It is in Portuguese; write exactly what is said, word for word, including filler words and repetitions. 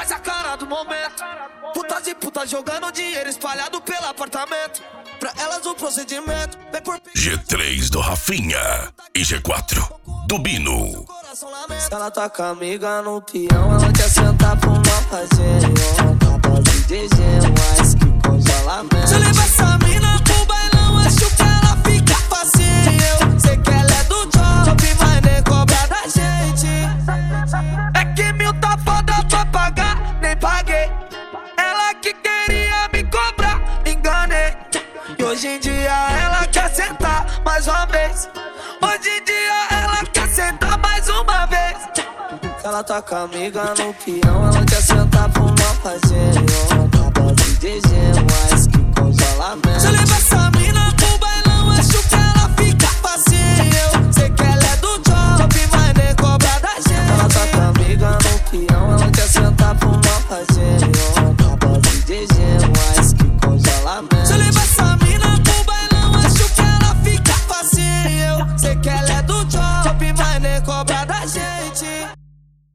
faz a cara do momento. Putas e putas jogando dinheiro espalhado pelo apartamento. Pra elas o procedimento vem por... G três do Rafinha e G quatro do Bino. Se ela tá com a amiga no peão, ela quer sentar pro mal fazer. Tapa de D G, mais que congelamento. Se eu levar essa mina pro bailão, acho que ela fica facinho. Eu sei que ela é do job, mas nem cobra da gente. É que mil tá foda pra pagar, nem paguei. Ela que queria me cobrar, enganei. E hoje em dia ela quer sentar mais uma vez. Hoje em dia ela quer sentar mais uma vez. Se ela tá com a amiga no peão, ela quer sentar pro mal fazer. Tapa de D G, mais que congelamento. Se eu levar essa mina